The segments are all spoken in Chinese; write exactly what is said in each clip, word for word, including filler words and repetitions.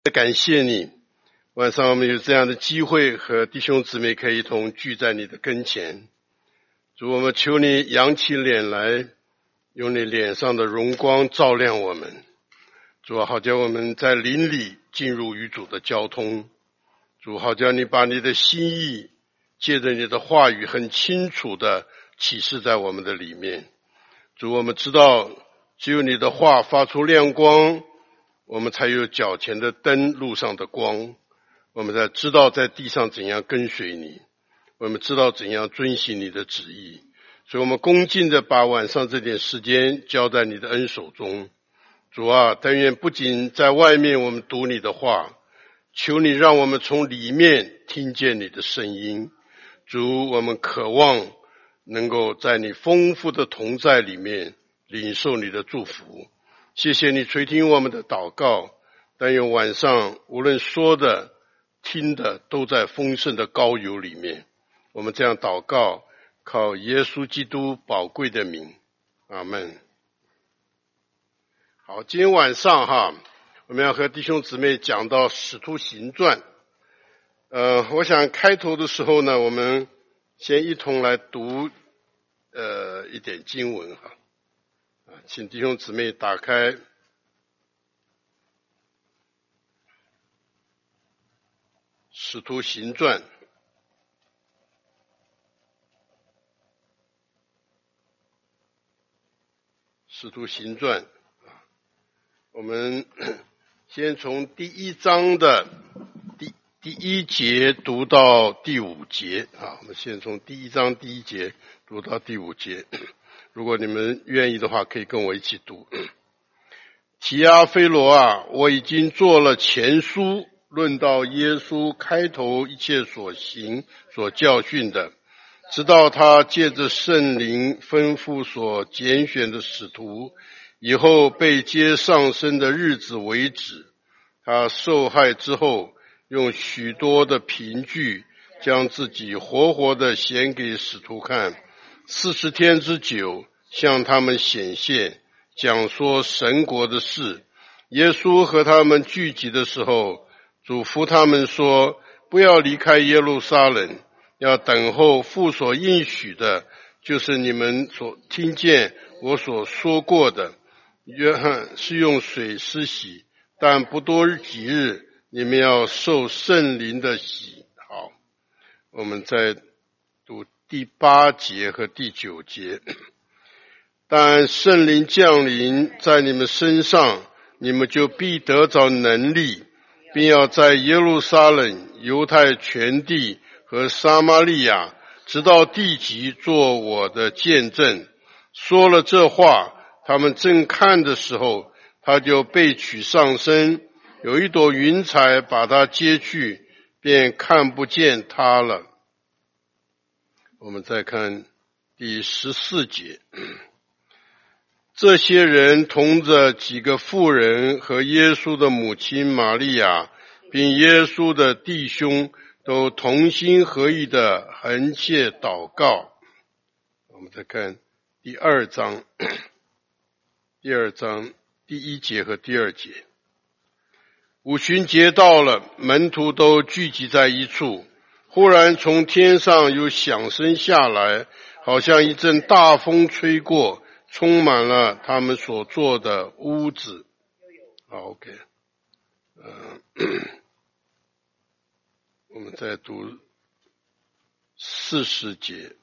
感谢你，晚上我们有这样的机会和弟兄姊妹可以一同聚在你的跟前。主，我们求你扬起脸来，用你脸上的荣光照亮我们。主，好叫我们在灵里进入与主的交通。主，好叫你把你的心意借着你的话语很清楚的启示在我们的里面。主，我们知道只有你的话发出亮光，我们才有脚前的灯，路上的光。我们才知道在地上怎样跟随你，我们知道怎样遵行你的旨意。所以我们恭敬的把晚上这点时间交在你的恩手中。主啊，但愿不仅在外面我们读你的话，求你让我们从里面听见你的声音。主，我们渴望能够在你丰富的同在里面领受你的祝福。谢谢你垂听我们的祷告，但愿晚上无论说的听的都在丰盛的膏油里面。我们这样祷告，靠耶稣基督宝贵的名，阿们。好，今天晚上哈，我们要和弟兄姊妹讲到使徒行传。呃，我想开头的时候呢，我们先一同来读呃一点经文哈。请弟兄姊妹打开使徒行传使徒行传，我们先从第一章的第第一节读到第五节啊，我们先从第一章第一节读到第五节。如果你们愿意的话，可以跟我一起读。提阿非罗啊，我已经做了前书，论到耶稣开头一切所行所教训的，直到他借着圣灵吩咐所拣选的使徒，以后被接上升的日子为止。他受害之后，用许多的凭据将自己活活的显给使徒看，四十天之久向他们显现，讲说神国的事。耶稣和他们聚集的时候，嘱咐他们说，不要离开耶路撒冷，要等候父所应许的，就是你们所听见我所说过的。约翰是用水施洗，但不多几日，你们要受圣灵的洗。好，我们再读第八节和第九节。但圣灵降临在你们身上，你们就必得着能力，并要在耶路撒冷、犹太全地和撒玛利亚直到地极做我的见证。说了这话，他们正看的时候，他就被取上升，有一朵云彩把他接去，便看不见他了。我们再看第十四节。这些人同着几个妇人和耶稣的母亲玛利亚，并耶稣的弟兄，都同心合意的横切祷告。我们再看第二章，第二章第一节和第二节。五旬节到了，门徒都聚集在一处，忽然从天上有响声下来，好像一阵大风吹过，充满了他们所坐的屋子。好 ，OK， 呃，我们再读四十节，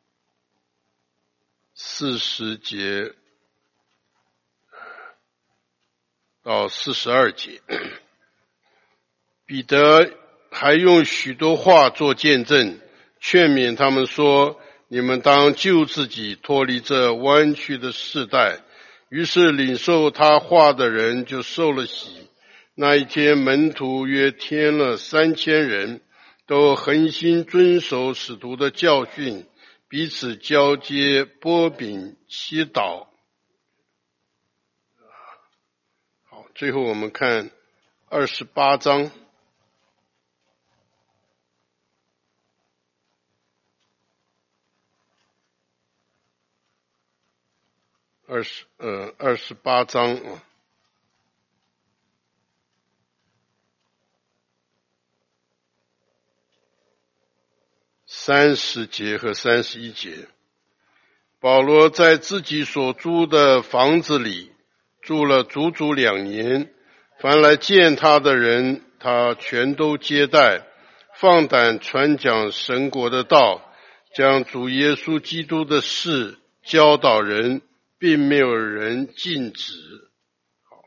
四十节到四十二节。彼得还用许多话做见证，劝勉他们说，你们当救自己，脱离这弯曲的世代。于是领受他话的人就受了洗。那一天门徒约添了三千人，都恒心遵守使徒的教训，彼此交接，擘饼祈祷。好，最后我们看二十八章。二十呃二十八章啊， 三十节和三十一节。保罗在自己所租的房子里住了足足两年，凡来见他的人，他全都接待，放胆传讲神国的道，将主耶稣基督的事教导人，并没有人禁止。好，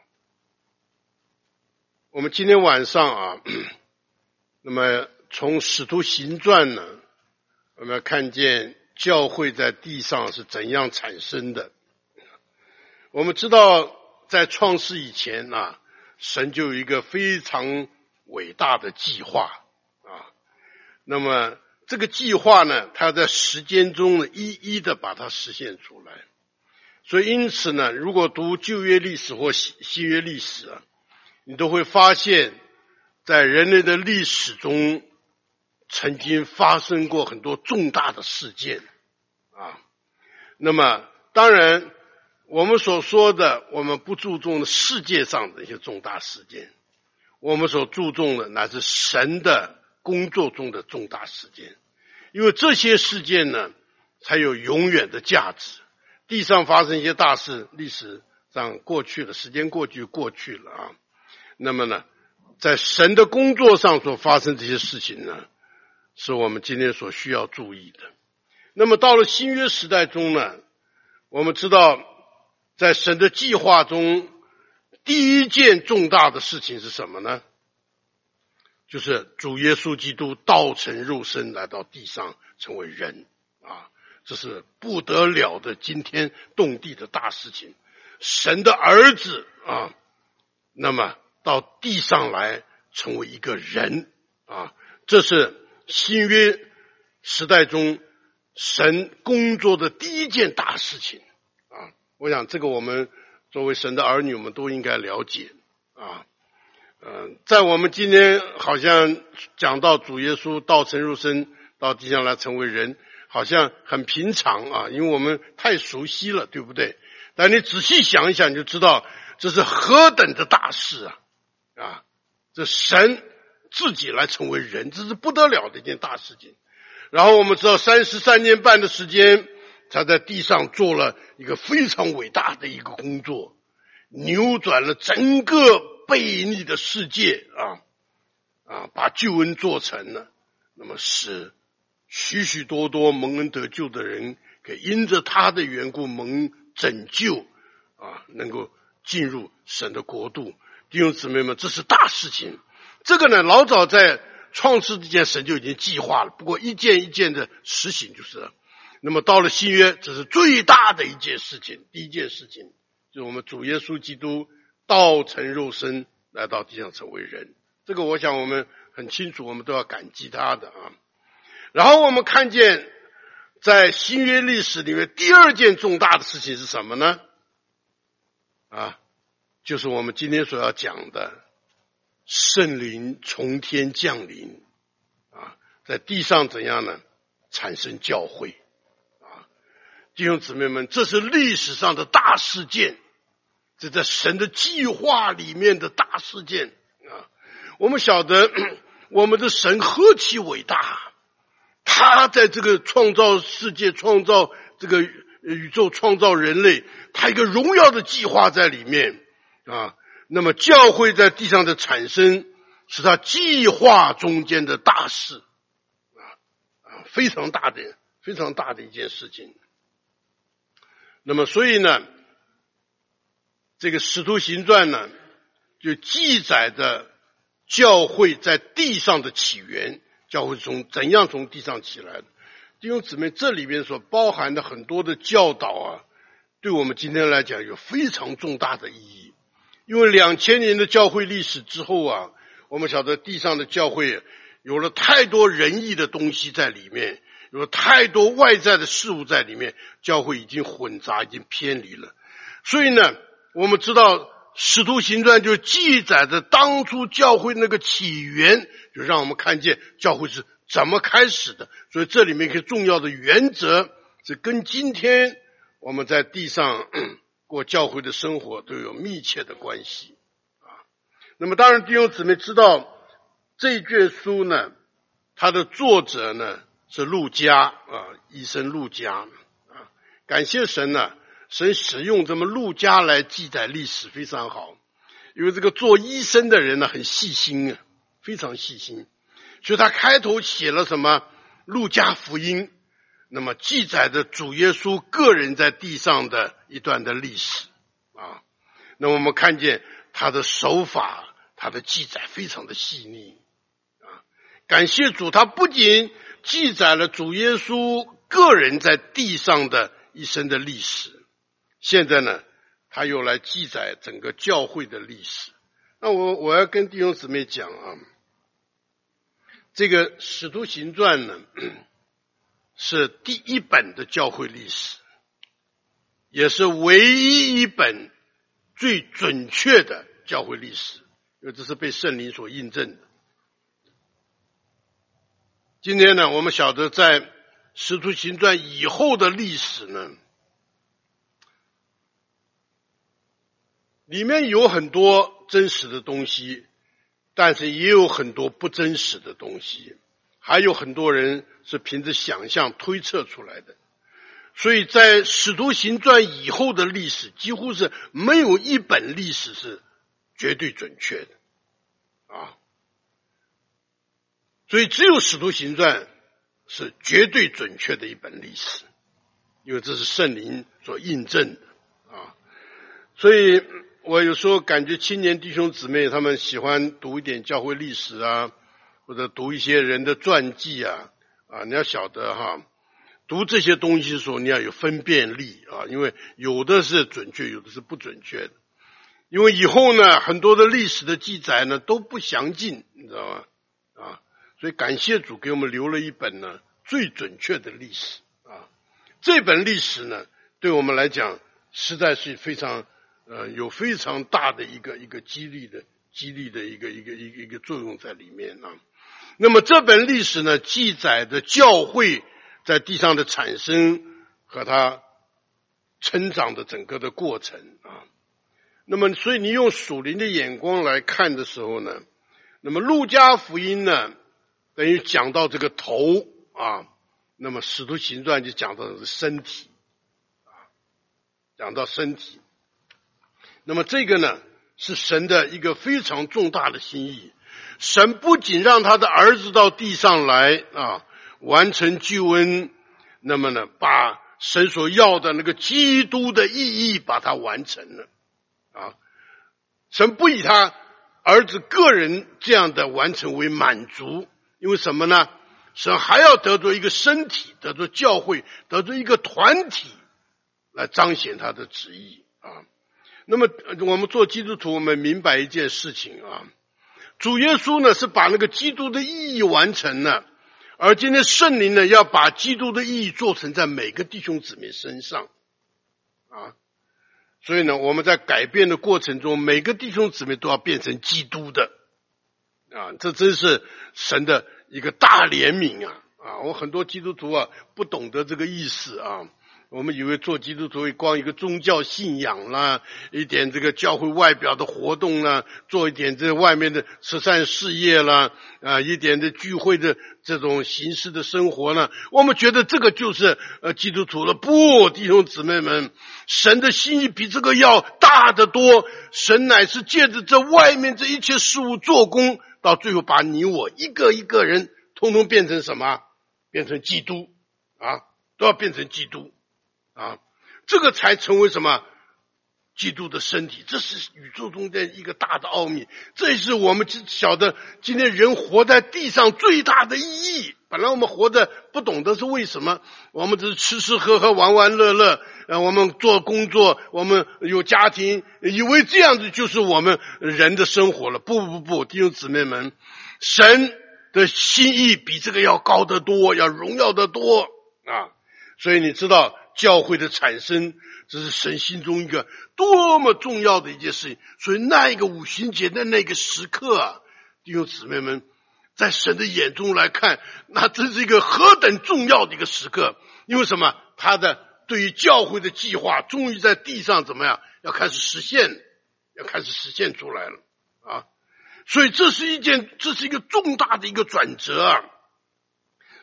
我们今天晚上啊，那么从使徒行传呢，我们要看见教会在地上是怎样产生的。我们知道在创世以前啊，神就有一个非常伟大的计划啊。那么这个计划呢，它在时间中呢一一的把它实现出来。所以因此呢，如果读旧约历史或新约历史啊，你都会发现在人类的历史中曾经发生过很多重大的事件啊。那么当然我们所说的，我们不注重的世界上的一些重大事件，我们所注重的乃是神的工作中的重大事件，因为这些事件呢才有永远的价值。地上发生一些大事，历史上过去了，时间过去过去了啊。那么呢，在神的工作上所发生这些事情呢，是我们今天所需要注意的。那么到了新约时代中呢，我们知道在神的计划中，第一件重大的事情是什么呢？就是主耶稣基督道成肉身来到地上成为人啊，这是不得了的惊天动地的大事情。神的儿子啊，那么到地上来成为一个人啊，这是新约时代中神工作的第一件大事情啊。我想这个我们作为神的儿女，我们都应该了解啊。嗯，在我们今天好像讲到主耶稣道成肉身到地上来成为人，好像很平常啊，因为我们太熟悉了，对不对？但你仔细想一想，你就知道这是何等的大事啊！啊，这神自己来成为人，这是不得了的一件大事情。然后我们知道三十三年半的时间，他在地上做了一个非常伟大的一个工作，扭转了整个悖逆的世界啊啊，把救恩做成了，那么使许许多多蒙恩得救的人，可以因着他的缘故蒙拯救啊，能够进入神的国度。弟兄姊妹们，这是大事情。这个呢，老早在创世之前神就已经计划了，不过一件一件的实行就是了。那么到了新约，这是最大的一件事情。第一件事情就是我们主耶稣基督道成肉身来到地上成为人，这个我想我们很清楚，我们都要感激他的啊。然后我们看见在新约历史里面第二件重大的事情是什么呢？啊，就是我们今天所要讲的圣灵从天降临啊，在地上怎样呢？产生教会啊，弟兄姊妹们，这是历史上的大事件，这在神的计划里面的大事件啊。我们晓得我们的神何其伟大，他在这个创造世界、创造这个宇宙、创造人类，他一个荣耀的计划在里面啊。那么教会在地上的产生是他计划中间的大事啊啊，非常大的非常大的一件事情。那么所以呢，这个使徒行传呢，就记载的教会在地上的起源，教会从怎样从地上起来的。弟兄姊妹，这里面所包含的很多的教导啊，对我们今天来讲有非常重大的意义。因为两千年的教会历史之后啊，我们晓得地上的教会有了太多仁义的东西在里面，有了太多外在的事物在里面，教会已经混杂，已经偏离了。所以呢，我们知道使徒行传就记载着当初教会那个起源，就让我们看见教会是怎么开始的。所以这里面一个重要的原则是跟今天我们在地上过教会的生活都有密切的关系啊。那么当然弟兄姊妹知道这一卷书呢，它的作者呢是路加啊，医生路加啊，感谢神呢、啊，神使用这么路加来记载历史非常好，因为这个做医生的人呢很细心啊，非常细心，所以他开头写了什么路加福音，那么记载着主耶稣个人在地上的一段的历史啊，那么我们看见他的手法，他的记载非常的细腻啊，感谢主，他不仅记载了主耶稣个人在地上的一生的历史，现在呢他又来记载整个教会的历史。那我我要跟弟兄姊妹讲啊，这个使徒行传呢是第一本的教会历史，也是唯一一本最准确的教会历史，因为这是被圣灵所印证的。今天呢，我们晓得在使徒行传以后的历史呢，里面有很多真实的东西，但是也有很多不真实的东西，还有很多人是凭着想象推测出来的。所以在使徒行传以后的历史，几乎是没有一本历史是绝对准确的啊。所以只有使徒行传是绝对准确的一本历史，因为这是圣灵所印证的啊。所以我有时候感觉青年弟兄姊妹他们喜欢读一点教会历史啊，或者读一些人的传记啊，啊，你要晓得哈，读这些东西的时候你要有分辨力啊，因为有的是准确，有的是不准确的。因为以后呢，很多的历史的记载呢都不详尽，你知道吗？啊，所以感谢主给我们留了一本呢最准确的历史啊。这本历史呢，对我们来讲实在是非常呃有非常大的一个一个激励的激励的一个一个一个一个作用在里面啊。那么这本历史呢，记载的教会在地上的产生和它成长的整个的过程啊。那么所以你用属灵的眼光来看的时候呢，那么路加福音呢等于讲到这个头啊，那么使徒行传就讲到的是身体啊，讲到身体。那么这个呢是神的一个非常重大的心意，神不仅让他的儿子到地上来啊，完成救恩，那么呢把神所要的那个基督的意义把它完成了啊。神不以他儿子个人这样的完成为满足，因为什么呢？神还要得着一个身体，得着教会，得着一个团体来彰显他的旨意啊。那么我们做基督徒，我们明白一件事情啊，主耶稣呢是把那个基督的意义完成了，而今天圣灵呢要把基督的意义做成在每个弟兄姊妹身上啊。所以呢我们在改变的过程中，每个弟兄姊妹都要变成基督的啊，这真是神的一个大怜悯啊啊！我很多基督徒啊不懂得这个意思啊，我们以为做基督徒光一个宗教信仰啦，一点这个教会外表的活动啦，做一点这外面的慈善事业啦，啊，一点的聚会的这种形式的生活呢，我们觉得这个就是呃基督徒了。不，弟兄姊妹们，神的心意比这个要大得多，神乃是借着这外面这一切事物做工，到最后把你我一个一个人通通变成什么？变成基督啊，都要变成基督啊，这个才成为什么？基督的身体。这是宇宙中的一个大的奥秘，这也是我们晓得今天人活在地上最大的意义。本来我们活着不懂得是为什么，我们只是吃吃喝喝玩玩乐乐，呃，我们做工作，我们有家庭，以为这样子就是我们人的生活了。不不不，弟兄姊妹们，神的心意比这个要高得多，要荣耀得多啊！所以你知道教会的产生，这是神心中一个多么重要的一件事情。所以那一个五旬节的那个时刻啊，弟兄姊妹们，在神的眼中来看，那真是一个何等重要的一个时刻。因为什么？他的对于教会的计划终于在地上怎么样？要开始实现，要开始实现出来了啊！所以这是一件，这是一个重大的一个转折啊！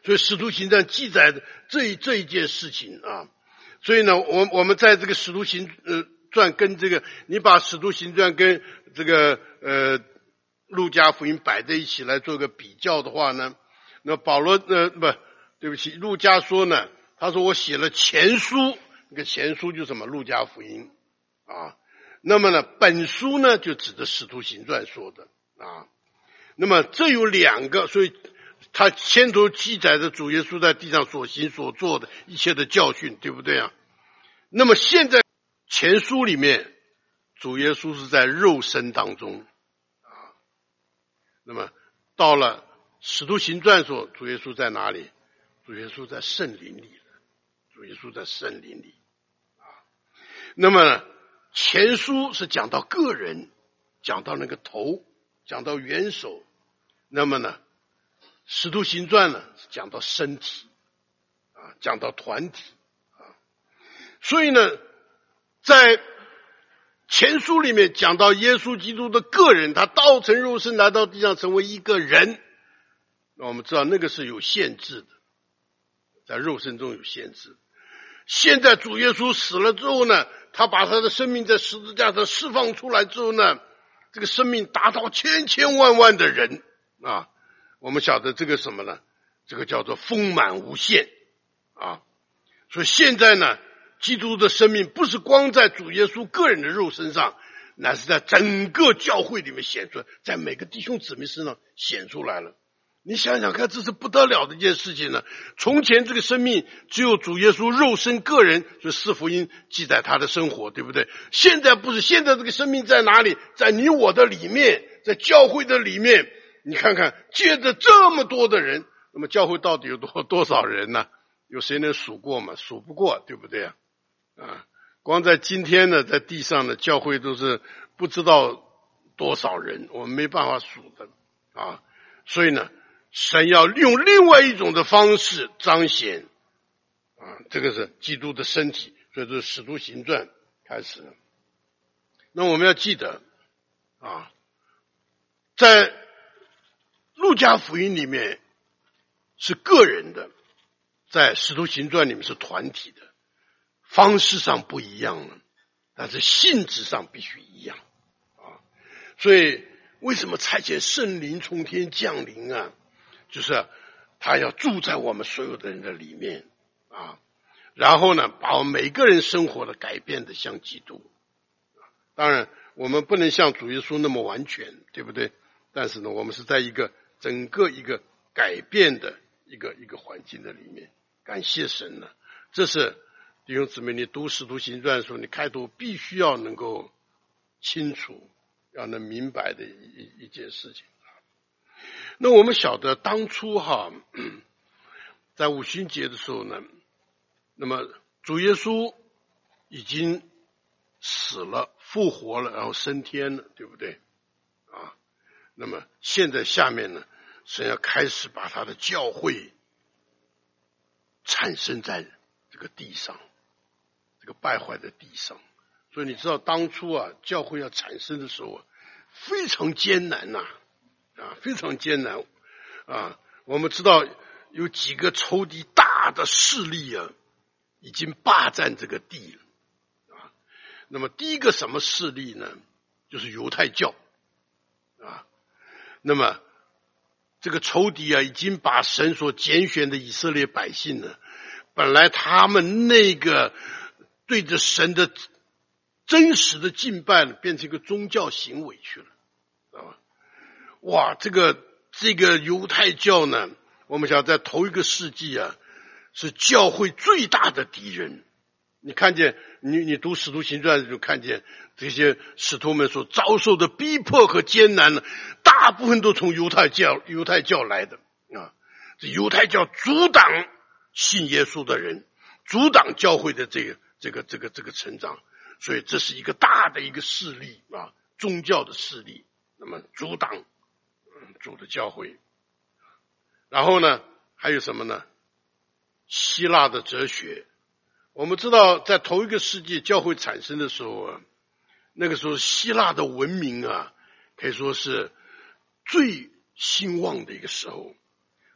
所以使徒行传记载的这一这一件事情啊，所以呢，我我们在这个使徒行呃传跟这个，你把使徒行传跟这个呃路加福音摆在一起来做个比较的话呢，那保罗呃不对不起，路加说呢，他说我写了前书，那个前书就是什么路加福音啊，那么呢本书呢就指的使徒行传说的啊，那么这有两个，所以他牵头记载着主耶稣在地上所行所做的一切的教训，对不对啊？那么现在前书里面主耶稣是在肉身当中啊，那么到了使徒行传说主耶稣在哪里？主耶稣在圣灵里了，主耶稣在圣灵里啊。那么前书是讲到个人，讲到那个头，讲到元首，那么呢使徒行传呢讲到身体啊，讲到团体啊。所以呢在前书里面讲到耶稣基督的个人，他道成肉身来到地上成为一个人，那我们知道那个是有限制的，在肉身中有限制。现在主耶稣死了之后呢，他把他的生命在十字架上释放出来之后呢，这个生命达到千千万万的人啊，我们晓得这个什么呢？这个叫做丰满无限啊。所以现在呢，基督的生命不是光在主耶稣个人的肉身上，乃是在整个教会里面显出来，在每个弟兄姊妹身上显出来了。你想想看，这是不得了的一件事情呢。从前这个生命只有主耶稣肉身个人，就四福音记载他的生活，对不对？现在不是，现在这个生命在哪里？在你我的里面，在教会的里面。你看看，借着这么多的人，那么教会到底有多多少人呢？有谁能数过吗？数不过，对不对啊？啊，光在今天呢，在地上的教会都是不知道多少人，我们没办法数的啊。所以呢，神要用另外一种的方式彰显啊，这个是基督的身体，所以这是使徒行传开始了。那我们要记得啊，在路加福音里面是个人的，在使徒行传里面是团体的，方式上不一样了，但是性质上必须一样啊。所以为什么差遣圣灵从天降临啊？就是他要住在我们所有的人的里面啊，然后呢，把我们每个人生活的改变的像基督。当然我们不能像主耶稣那么完全，对不对？但是呢，我们是在一个整个一个改变的一个一个环境的里面，感谢神呢。这是弟兄姊妹，你读使徒行传的时候，你开头必须要能够清楚，要能明白的一一件事情。那我们晓得当初哈，在五旬节的时候呢，那么主耶稣已经死了，复活了，然后升天了，对不对啊？那么现在下面呢，神要开始把他的教会产生在这个地上，这个败坏的地上。所以你知道当初啊，教会要产生的时候啊，非常艰难呐、啊，啊，非常艰难啊。我们知道有几个仇敌大的势力啊，已经霸占这个地了啊。那么第一个什么势力呢？就是犹太教啊。那么这个仇敌啊，已经把神所拣选的以色列百姓呢，本来他们那个对着神的真实的敬拜呢，变成一个宗教行为去了，知道吧？哇，这个这个犹太教呢，我们想在头一个世纪啊，是教会最大的敌人。你看见你你读使徒行传就看见这些使徒们所遭受的逼迫和艰难呢，大部分都从犹太教犹太教来的啊。这犹太教阻挡信耶稣的人，阻挡教会的这个这个这个这个成长，所以这是一个大的一个势力啊，宗教的势力，那么阻挡嗯主的教会。然后呢，还有什么呢？希腊的哲学。我们知道在头一个世纪教会产生的时候啊，那个时候希腊的文明啊，可以说是最兴旺的一个时候。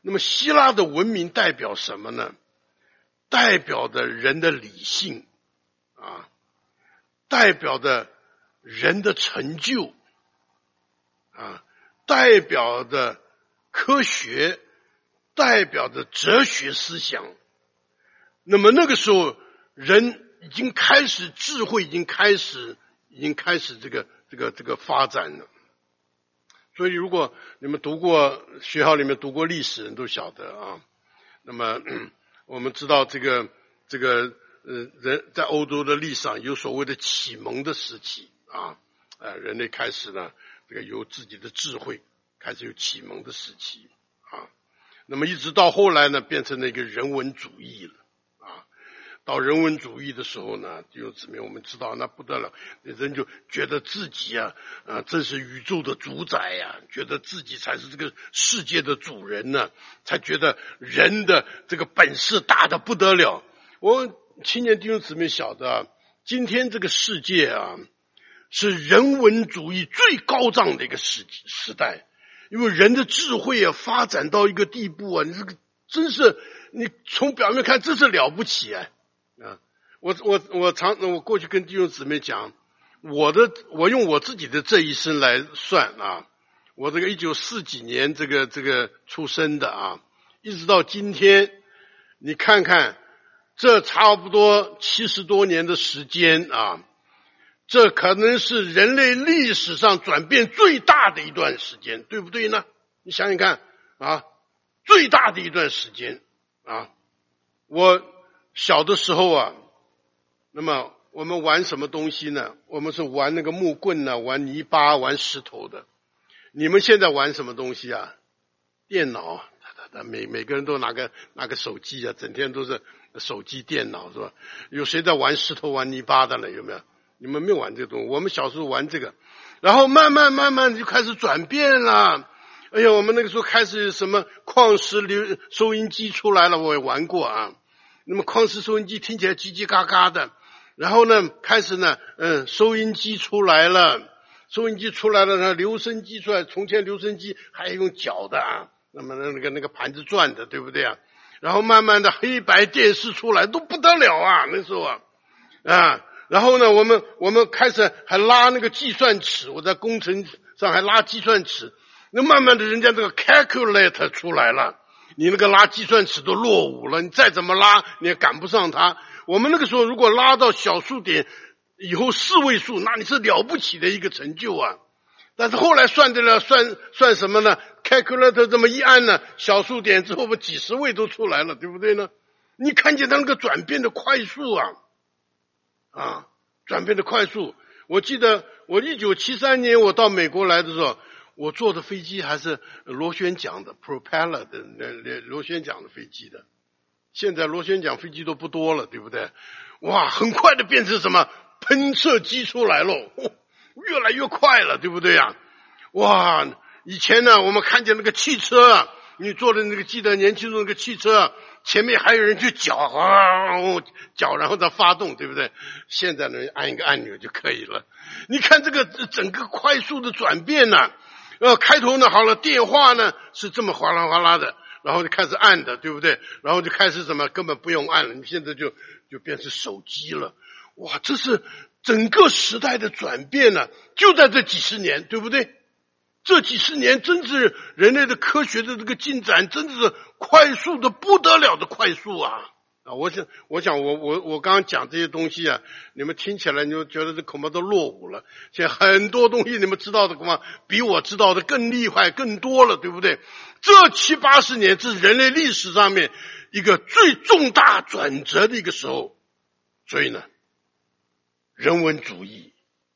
那么希腊的文明代表什么呢？代表的人的理性啊，代表的人的成就啊，代表的科学，代表的哲学思想。那么那个时候人已经开始，智慧已经开始已经开始这个这个这个发展了。所以如果你们读过学校里面读过历史人都晓得啊，那么我们知道这个这个呃人在欧洲的历史上有所谓的启蒙的时期啊，呃人类开始呢这个有自己的智慧，开始有启蒙的时期啊，那么一直到后来呢变成了一个人文主义了。到人文主义的时候呢，弟兄姊妹，我们知道那不得了，人就觉得自己啊，啊，这是宇宙的主宰呀、啊，觉得自己才是这个世界的主人呢、啊，才觉得人的这个本事大得不得了。我青年弟兄姊妹晓得、啊，今天这个世界啊，是人文主义最高涨的一个时时代，因为人的智慧啊发展到一个地步啊，你这个真是你从表面看真是了不起啊。啊，我我我常我过去跟弟兄姊妹讲，我的我用我自己的这一生来算啊，我这个一九四几年这个这个出生的啊，一直到今天，你看看这差不多七十多年的时间啊，这可能是人类历史上转变最大的一段时间，对不对呢？你想想看啊，最大的一段时间啊，我。小的时候啊，那么我们玩什么东西呢？我们是玩那个木棍呢、啊，玩泥巴，玩石头的。你们现在玩什么东西啊？电脑，每每个人都拿个拿个手机啊，整天都是手机电脑是吧？有谁在玩石头玩泥巴的呢？有没有？你们没有玩这个东西，我们小时候玩这个，然后慢慢慢慢就开始转变了。哎呀，我们那个时候开始什么矿石流收音机出来了，我也玩过啊。那么矿石收音机听起来叽叽嘎嘎的，然后呢，开始呢，嗯，收音机出来了，收音机出来了呢，留声机出来，从前留声机还用脚的啊，那么那个那个盘子转的，对不对啊？然后慢慢的黑白电视出来，都不得了啊，那时候啊，啊，然后呢，我们我们开始还拉那个计算尺，我在工程上还拉计算尺，那慢慢的人家这个 calculator 出来了。你那个拉计算尺都落伍了，你再怎么拉你也赶不上它。我们那个时候如果拉到小数点以后四位数，那你是了不起的一个成就啊。但是后来算得了，算算什么呢？ calculator 这么一按呢，小数点之后不几十位都出来了，对不对呢？你看见它那个转变的快速啊，啊，转变的快速。我记得我一九七三年我到美国来的时候，我坐的飞机还是螺旋桨的 propeller 的螺旋桨的飞机的，现在螺旋桨飞机都不多了，对不对？哇，很快的变成什么喷射机出来了，越来越快了，对不对啊？哇，以前呢我们看见那个汽车啊，你坐的那个记得年轻的那个汽车啊，前面还有人去搅啊搅然后再发动，对不对？现在呢按一个按钮就可以了。你看这个整个快速的转变呢、啊呃，开头呢，好了，电话呢是这么哗啦哗啦的，然后就开始按的，对不对？然后就开始什么，根本不用按了，你现在就就变成手机了。哇，这是整个时代的转变呢、啊，就在这几十年，对不对？这几十年真是人类的科学的这个进展，真的是快速的不得了的快速啊！啊，我想，我想，我我我刚刚讲这些东西啊，你们听起来你就觉得这恐怕都落伍了。现在很多东西你们知道的恐怕比我知道的更厉害、更多了，对不对？这七八十年，这是人类历史上面一个最重大转折的一个时候。所以呢，人文主义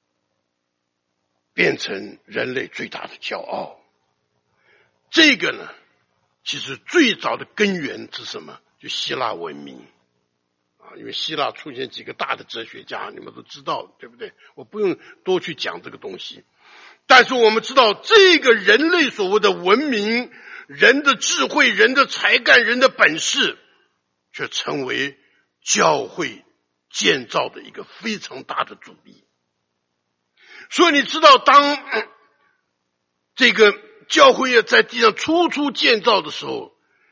变成人类最大的骄傲。这个呢，其实最早的根源是什么？就希腊文明啊，因为希腊出现几个大的哲学家，你们都知道，对不对？我不用多去讲这个东西。但是我们知道，这个人类所谓的文明、人的智慧、人的才干、人的本事，却成为教会建造的一个非常大的阻力。所以你知道，当、嗯、这个教会在地上初初建造的时候，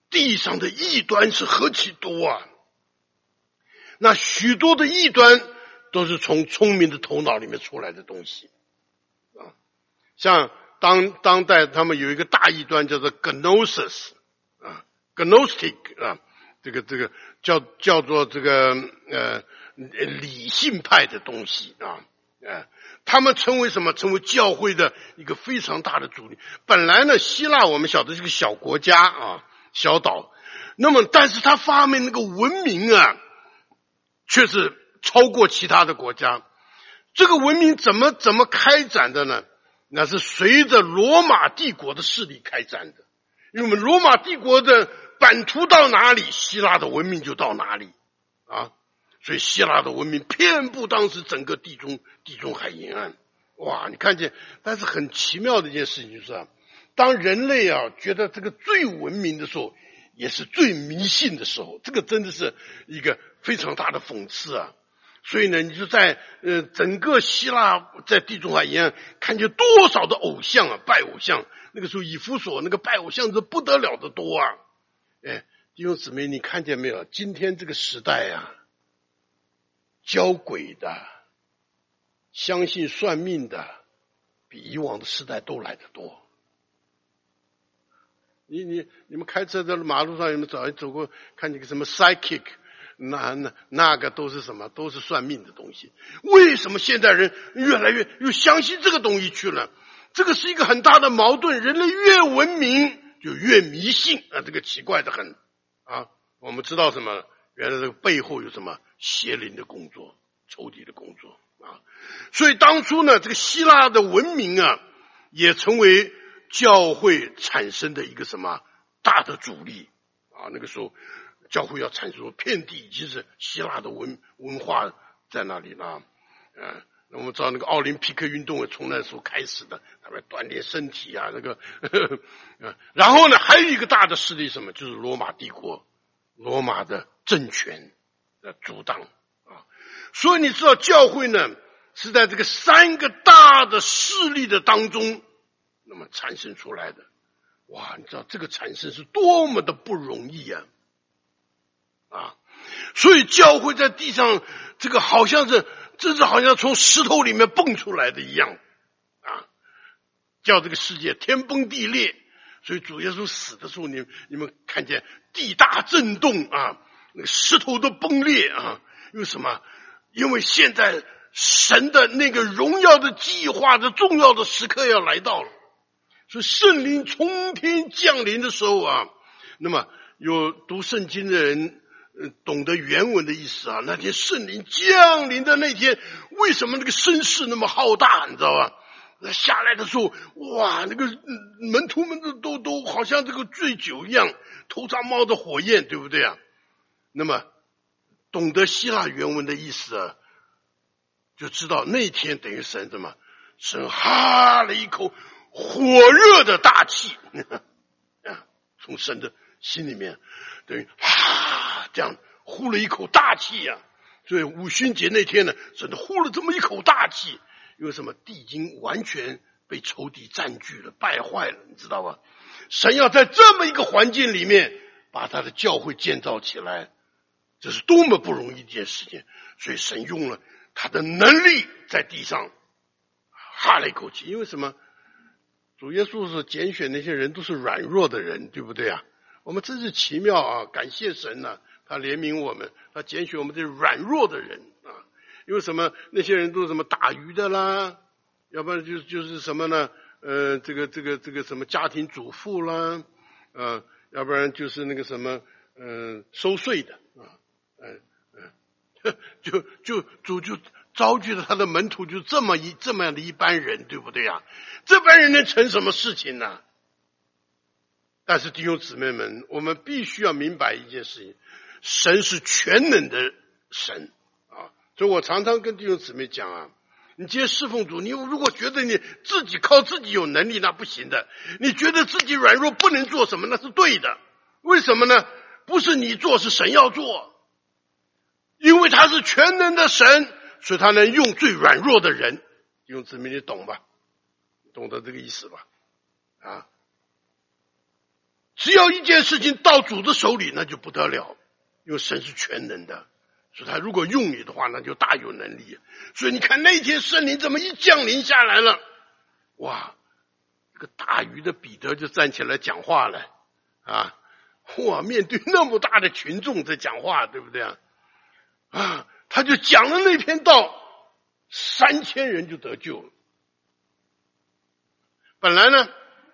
地上的异端是何其多啊！那许多的异端都是从聪明的头脑里面出来的东西啊，像当当代他们有一个大异端叫做 Gnosis 啊 Gnostic 啊，这个这个叫叫做这个呃理性派的东西啊，呃，他们成为什么？成为教会的一个非常大的阻力。本来呢，希腊我们晓得是个小国家啊，小岛，那么但是他发明那个文明啊，却是超过其他的国家。这个文明怎么怎么开展的呢？那是随着罗马帝国的势力开展的。因为我们罗马帝国的版图到哪里，希腊的文明就到哪里啊。所以希腊的文明遍布当时整个地中地中海沿岸。哇，你看见，但是很奇妙的一件事情就是啊，当人类啊觉得这个最文明的时候，也是最迷信的时候。这个真的是一个非常大的讽刺啊。所以呢，你就在呃整个希腊在地中海沿岸看见多少的偶像啊，拜偶像。那个时候以弗所那个拜偶像是不得了的多啊。哎，弟兄姊妹，你看见没有？今天这个时代啊，教鬼的、相信算命的，比以往的时代都来得多。你你你们开车在马路上有没有走走过，看见个什么 psychic？那那那个都是什么？都是算命的东西。为什么现代人越来越又相信这个东西去了？这个是一个很大的矛盾。人类越文明就越迷信啊，这个奇怪的很啊。我们知道什么？原来这个背后有什么邪灵的工作、仇敌的工作啊。所以当初呢，这个希腊的文明啊，也成为教会产生的一个什么大的阻力啊。那个时候。教会要产生遍地已经是希腊的文文化在那里了，呃，那我们知道那个奥林匹克运动也从那时候开始的，他们锻炼身体啊，那个，呵呵呃，然后呢，还有一个大的势力什么，就是罗马帝国，罗马的政权的阻挡啊，所以你知道教会呢是在这个三个大的势力的当中，那么产生出来的，哇，你知道这个产生是多么的不容易啊！啊，所以教会在地上，这个好像是，这是好像从石头里面蹦出来的一样，啊，叫这个世界天崩地裂。所以主耶稣死的时候，你你们看见地大震动啊，那个石头都崩裂啊，因为什么？因为现在神的那个荣耀的计划的重要的时刻要来到了，所以圣灵从天降临的时候啊，那么有读圣经的人。懂得原文的意思啊，那天圣灵降临的那天，为什么那个声势那么浩大，你知道吧？那下来的时候，哇，那个门徒们都都都好像这个醉酒一样，头上冒着火焰，对不对啊？那么懂得希腊原文的意思啊，就知道那天等于神怎么，神哈了一口火热的大气啊，从神的心里面等于哈这样呼了一口大气呀、啊，所以五旬节那天呢，真的呼了这么一口大气。因为什么？地已经完全被仇敌占据了，败坏了，你知道吧？神要在这么一个环境里面把他的教会建造起来，这是多么不容易的一件事情。所以神用了他的能力在地上哈了一口气。因为什么？主耶稣是拣选那些人都是软弱的人，对不对啊？我们真是奇妙啊！感谢神啊，他怜悯我们，他拣选我们这软弱的人啊。因为什么？那些人都是什么打鱼的啦，要不然就就是什么呢？呃，这个这个这个什么家庭主妇啦，啊，要不然就是那个什么，嗯、呃，收税的啊，嗯、呃、嗯，就就主就招聚了他的门徒，就这么一这么样的一般人，对不对啊？这班人能成什么事情呢？但是弟兄姊妹们，我们必须要明白一件事情，神是全能的神啊！所以我常常跟弟兄姊妹讲啊，你今天侍奉主，你如果觉得你自己靠自己有能力，那不行的。你觉得自己软弱不能做什么，那是对的。为什么呢？不是你做，是神要做。因为他是全能的神，所以他能用最软弱的人。弟兄姊妹，你懂吧？懂得这个意思吧？啊！ 只要一件事情到主的手里，那就不得了，因为神是全能的，所以他如果用你的话，那就大有能力。所以你看那天圣灵怎么一降临下来了，哇，这个大鱼的彼得就站起来讲话了啊！哇，面对那么大的群众在讲话，对不对啊？啊，他就讲了那篇道，三千人就得救了。本来呢，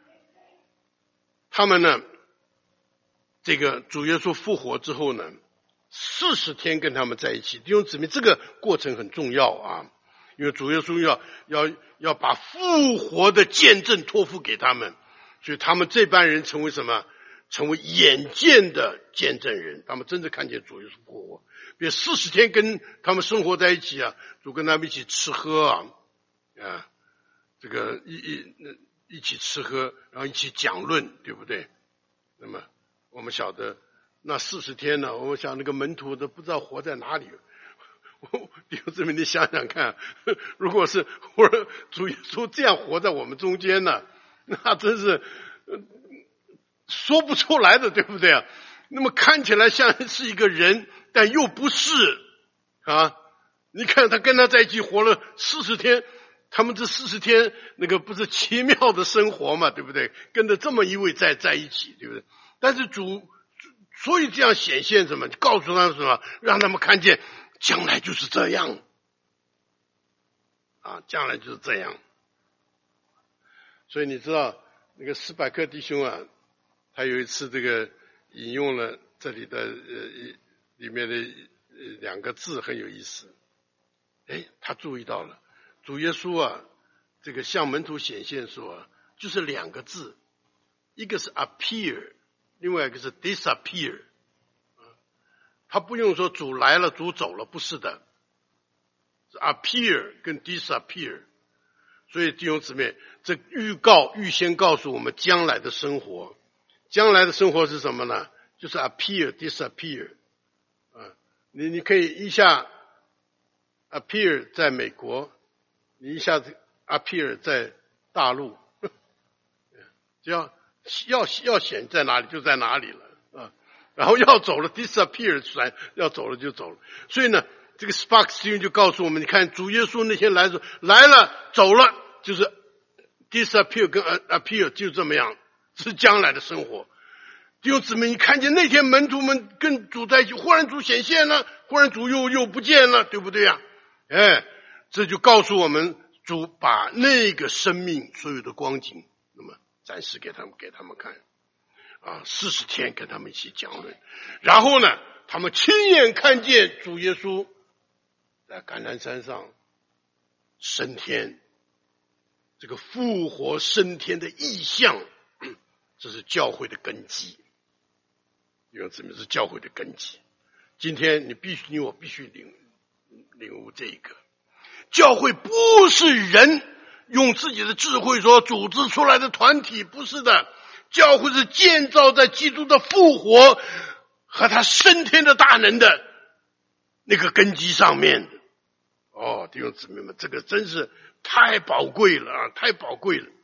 他们呢，这个主耶稣复活之后呢，四十天跟他们在一起，弟兄姊妹，这个过程很重要啊，因为主耶稣要要要把复活的见证托付给他们，所以他们这班人成为什么？成为眼见的见证人，他们真的看见主耶稣复活。比如四十天跟他们生活在一起啊，主跟他们一起吃喝啊，啊，这个一一一起吃喝，然后一起讲论，对不对？那么我们晓得那四十天呢，我想那个门徒都不知道活在哪里。弟兄姊妹，你想想看，如果是或者主耶稣这样活在我们中间呢，那真是说不出来的，对不对啊？那么看起来像是一个人，但又不是啊！你看他跟他在一起活了四十天，他们这四十天那个不是奇妙的生活嘛，对不对？跟着这么一位在在一起，对不对？但是主所以这样显现什么？告诉他们什么？让他们看见将来就是这样啊，将来就是这样。所以你知道那个斯百克弟兄啊，他有一次这个引用了这里的呃里面的两个字很有意思。哎，他注意到了主耶稣啊，这个向门徒显现说，就是两个字，一个是 appear， 另外一个是 disappear。他不用说主来了，主走了，不是的，是 appear 跟 disappear。所以弟兄姊妹，这预告预先告诉我们将来的生活。将来的生活是什么呢？就是 appear disappear 啊，你你可以一下 appear 在美国，你一下子 appear 在大陆，只要要要显在哪里就在哪里了啊，然后要走了 disappear 出来，要走了就走了。所以呢，这个 Sparks 就告诉我们，你看主耶稣那天来的时候，来了走了，就是 disappear 跟 appear 就这么样。是将来的生活。弟兄姊妹，你看见那天门徒们跟主在一起，忽然主显现了，忽然主又又不见了，对不对呀？哎，这就告诉我们，主把那个生命所有的光景，那么展示给他们，给他们看啊，四十天跟他们一起讲论，然后呢，他们亲眼看见主耶稣在橄榄山上升天，这个复活升天的意象。这是教会的根基，因为这是教会的根基。今天你必须，你我必须领领悟这一个，教会不是人用自己的智慧所组织出来的团体，不是的，教会是建造在基督的复活和他升天的大能的那个根基上面的。哦，弟兄姊妹们，这个真是太宝贵了啊，太宝贵了。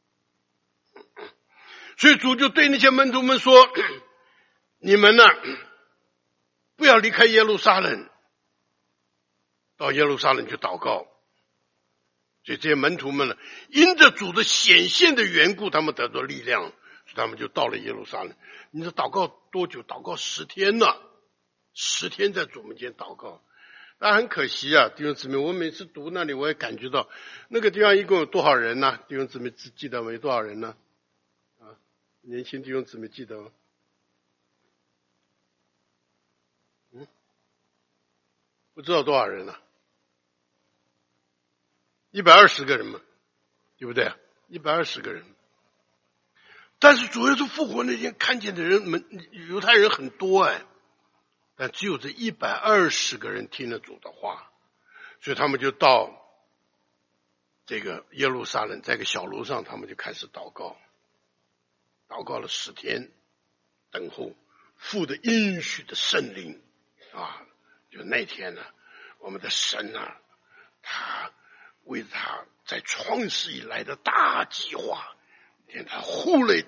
所以主就对那些门徒们说，你们呢，不要离开耶路撒冷，到耶路撒冷去祷告。所以这些门徒们呢，因着主的显现的缘故，他们得到力量，所以他们就到了耶路撒冷。你说祷告多久？祷告十天呢，十天在主面前祷告。但很可惜啊，弟兄姊妹，我每次读那里，我也感觉到那个地方一共有多少人呢？弟兄姊妹记得没？多少人呢？年轻弟兄姊妹记得吗？嗯，不知道多少人了、啊，一百二十个人嘛，对不对？一百二十个人。但是主耶稣复活那天看见的人们，犹太人很多哎，但只有这一百二十个人听了主的话，所以他们就到这个耶路撒冷，在一个小楼上，他们就开始祷告。祷告了十天，等候父的应许的圣灵啊！就那天呢，我们的神啊，他为他在创世以来的大计划，连他户内大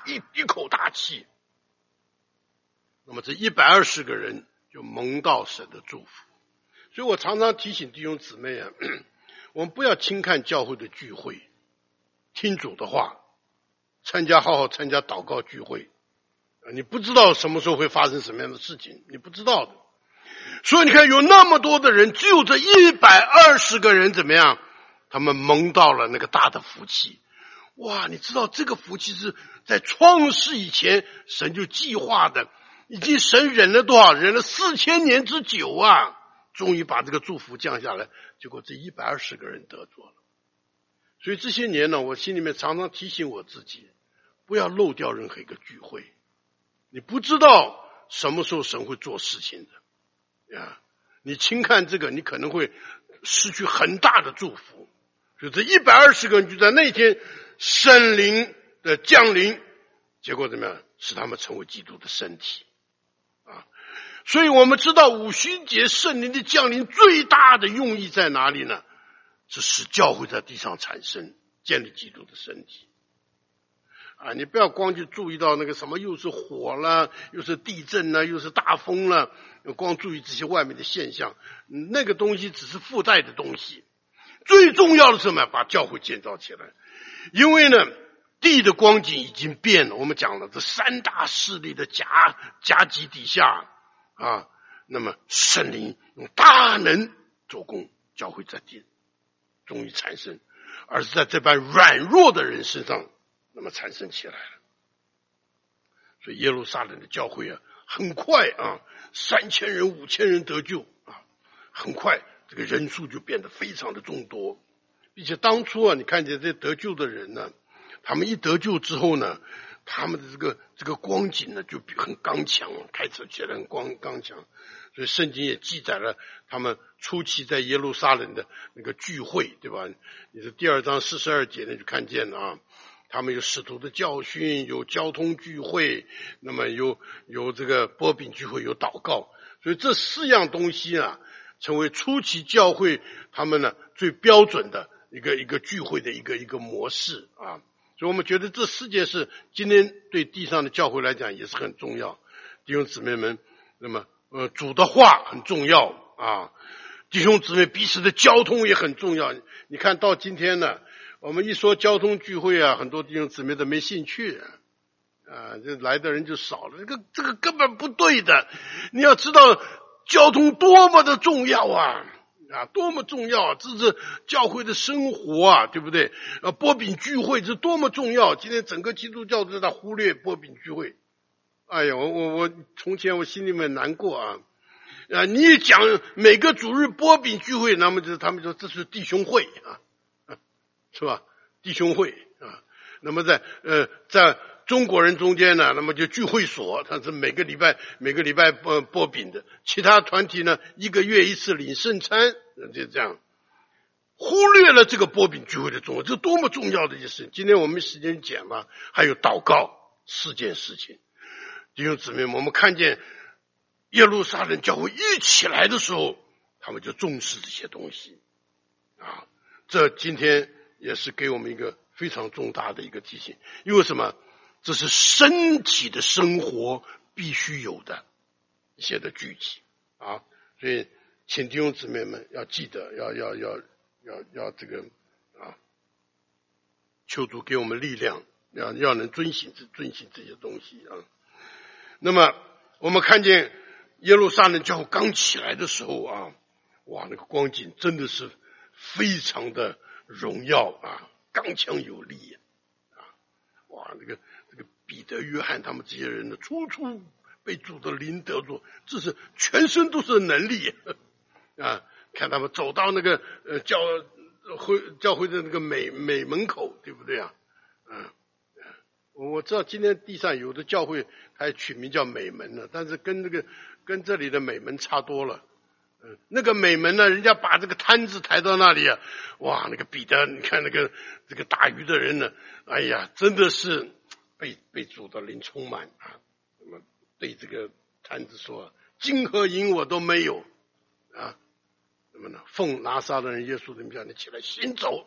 一一口大气，那么这一百二十个人就蒙到神的祝福。所以我常常提醒弟兄姊妹啊，我们不要轻看教会的聚会，听主的话，参加好好参加祷告聚会，你不知道什么时候会发生什么样的事情，你不知道的。所以你看有那么多的人，只有这一百二十个人怎么样，他们蒙到了那个大的福气。哇，你知道这个福气是在创世以前神就计划的，已经神忍了多少，忍了四千年之久啊，终于把这个祝福降下来，结果这一百二十个人得着了。所以这些年呢，我心里面常常提醒我自己，不要漏掉任何一个聚会，你不知道什么时候神会做事情的呀。你轻看这个，你可能会失去很大的祝福。所以这一百二十个人就在那天圣灵的降临，结果怎么样？使他们成为基督的身体啊！所以我们知道五旬节圣灵的降临最大的用意在哪里呢？是使教会在地上产生，建立基督的身体啊！你不要光去注意到那个什么又是火了，又是地震了，又是大风了，光注意这些外面的现象，那个东西只是附带的东西。最重要的是什么？把教会建造起来。因为呢，地的光景已经变了。我们讲了，这三大势力的夹夹击底下啊，那么圣灵用大能做工，教会在地终于产生，而是在这般软弱的人身上，那么产生起来了。所以耶路撒冷的教会啊，很快啊，三千人、五千人得救啊，很快这个人数就变得非常的众多。并且当初啊，你看见这得救的人呢，他们一得救之后呢，他们的这个这个光景呢就很刚强，开始起来很光刚强。所以圣经也记载了他们初期在耶路撒冷的那个聚会，对吧？你是第二章四十二节呢就看见了啊，他们有使徒的教训，有交通聚会，那么有有这个擘饼聚会，有祷告。所以这四样东西啊，成为初期教会他们呢最标准的一个一个聚会的一个一个模式啊。所以我们觉得这四件事今天对地上的教会来讲也是很重要。弟兄姊妹们，那么呃主的话很重要啊，弟兄姊妹彼此的交通也很重要。你看到今天呢，我们一说交通聚会啊，很多弟兄姊妹都没兴趣啊，这来的人就少了，这个这个根本不对的。你要知道交通多么的重要啊！啊，多么重要！这是教会的生活啊，对不对？啊，擘饼聚会这多么重要！今天整个基督教都在忽略擘饼聚会。哎呀，我我我从前我心里面难过啊！啊，你一讲每个主日擘饼聚会，那么就是他们说这是弟兄会啊，是吧？弟兄会啊，那么在呃在中国人中间呢，那么就聚会所，它是每个礼拜每个礼拜擘擘饼的。其他团体呢，一个月一次领圣餐，就这样，忽略了这个擘饼聚会的重要，这多么重要的一件事。今天我们时间讲了，还有祷告四件事情。弟兄姊妹们，我们看见耶路撒冷教会一起来的时候，他们就重视这些东西啊。这今天也是给我们一个非常重大的一个提醒，因为什么？这是身体的生活必须有的一些的聚集啊，所以请弟兄姊妹们要记得，要要要要要这个啊，求主给我们力量，要要能遵行这遵行这些东西啊。那么我们看见耶路撒冷教会刚起来的时候啊，哇，那个光景真的是非常的荣耀啊，刚强有力啊，哇，那个。这个彼得、约翰他们这些人呢，初初被主的灵得着，这是全身都是能力啊！看他们走到那个呃教会教会的那个美美门口，对不对啊？嗯，我知道今天地上有的教会还取名叫美门呢，但是跟那个跟这里的美门差多了。嗯，那个美门呢，人家把这个摊子抬到那里啊，哇，那个彼得，你看那个这个打鱼的人呢，哎呀，真的是。被被主的灵充满啊，那么对这个摊子说，金和银我都没有啊，那么呢，奉拿撒勒人耶稣的名叫你起来行走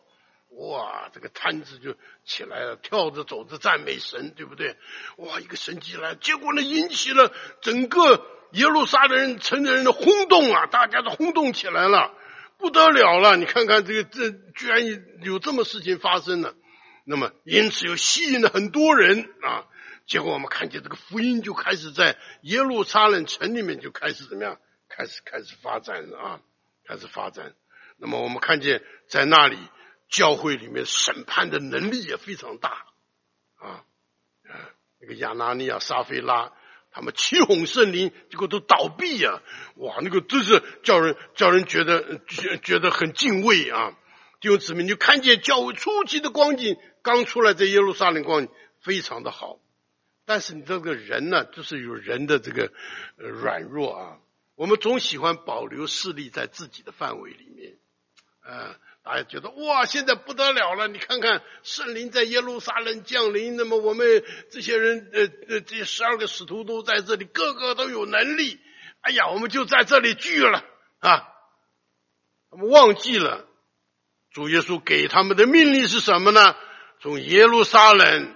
哇，这个摊子就起来了，跳着走着赞美神，对不对？哇，一个神迹来，结果呢引起了整个耶路撒冷城的人的轰动啊，大家都轰动起来了，不得了了！你看看这个，这居然有这么事情发生了。那么因此又吸引了很多人啊。结果我们看见这个福音就开始在耶路撒冷城里面就开始怎么样？开始开始发展了啊，开始发展。那么我们看见在那里教会里面审判的能力也非常大啊。那个亚拿尼亚、撒非拉他们起哄圣灵，结果都倒闭啊！哇，那个真是叫人叫人觉得觉觉得很敬畏啊！弟兄姊妹，你就看见教会初期的光景，刚出来在耶路撒冷光景非常的好。但是你这个人呢，就是有人的这个呃软弱啊，我们总喜欢保留势力在自己的范围里面，呃，大家觉得哇，现在不得了了！你看看圣灵在耶路撒冷降临，那么我们这些人呃呃这十二个使徒都在这里，个个都有能力。哎呀，我们就在这里聚了啊！他们忘记了主耶稣给他们的命令是什么呢？从耶路撒冷、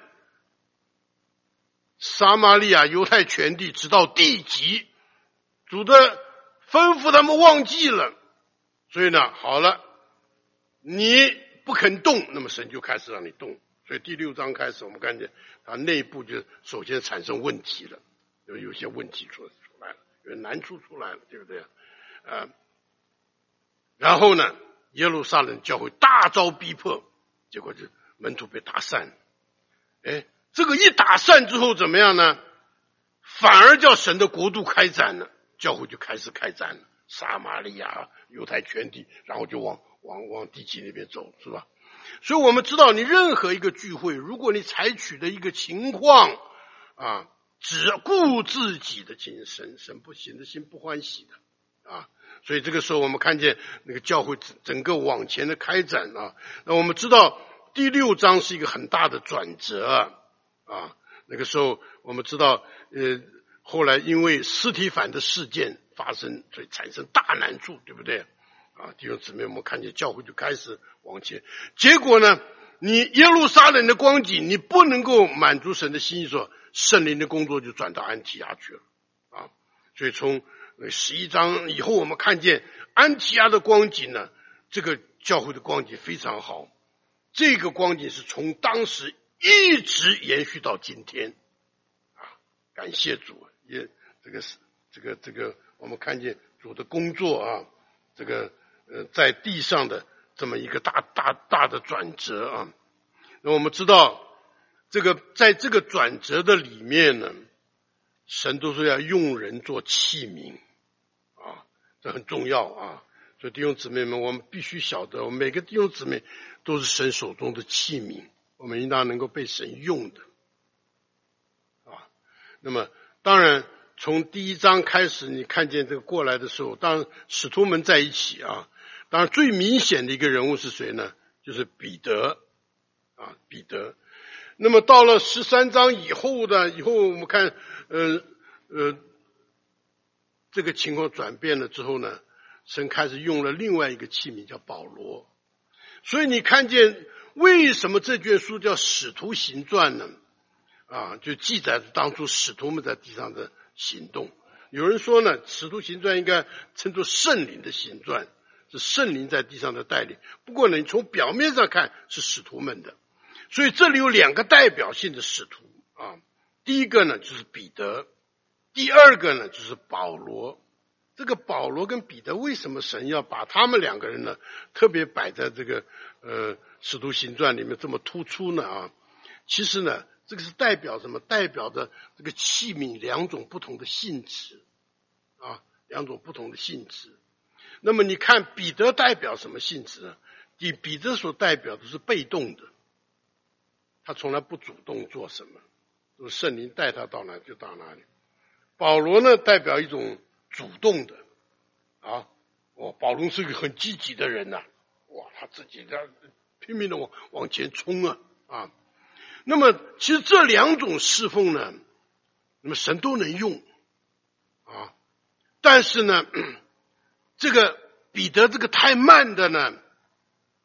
撒玛利亚、犹太全地直到地极，主的吩咐他们忘记了。所以呢，好了，你不肯动，那么神就开始让你动。所以第六章开始，我们看见它内部就首先产生问题了，有有些问题出出来了，有难处出来了，对不对啊？呃，然后呢，耶路撒冷教会大遭逼迫，结果就门徒被打散。哎，这个一打散之后怎么样呢？反而叫神的国度开展了，教会就开始开展了，撒玛利亚、犹太全地，然后就往往往地极那边走，是吧？所以我们知道，你任何一个聚会，如果你采取的一个情况啊，只顾自己的精神，神不行的心不欢喜的啊。所以这个时候我们看见那个教会整个往前的开展啊。那我们知道第六章是一个很大的转折啊。那个时候我们知道，呃，后来因为司提反的事件发生，所以产生大难处，对不对？啊，弟兄姊妹，我们看见教会就开始往前。结果呢，你耶路撒冷的光景，你不能够满足神的心意，说圣灵的工作就转到安提亚去了啊。所以从十一章以后，我们看见安提亚的光景呢，这个教会的光景非常好。这个光景是从当时一直延续到今天啊，感谢主，也这个是这个这个我们看见主的工作啊，这个呃在地上的这么一个大大大的转折啊。那我们知道，这个在这个转折的里面呢，神都是要用人做器皿啊，这很重要啊。所以弟兄姊妹们，我们必须晓得，我们每个弟兄姊妹都是神手中的器皿，我们应当能够被神用的啊。那么当然从第一章开始，你看见这个过来的时候，当然使徒们在一起啊。当然最明显的一个人物是谁呢？就是彼得啊，彼得。那么到了十三章以后的，以后我们看，呃呃，这个情况转变了之后呢，神开始用了另外一个器皿，叫保罗。所以你看见为什么这卷书叫《使徒行传》呢？啊，就记载当初使徒们在地上的行动。有人说呢，《使徒行传》应该称作圣灵的行传，是圣灵在地上的带领。不过呢，你从表面上看是使徒们的。所以这里有两个代表性的使徒啊，第一个呢就是彼得，第二个呢就是保罗。这个保罗跟彼得，为什么神要把他们两个人呢特别摆在这个呃使徒行传里面这么突出呢啊？其实呢，这个是代表什么？代表着这个器皿两种不同的性质啊，两种不同的性质。那么你看彼得代表什么性质呢？彼彼得所代表的是被动的。他从来不主动做什么，都是圣灵带他到哪就到哪里。保罗呢，代表一种主动的啊，哦，保罗是一个很积极的人呐、啊，哇，他自己在拼命的往往前冲啊啊。那么其实这两种侍奉呢，那么神都能用啊，但是呢，这个彼得这个太慢的呢，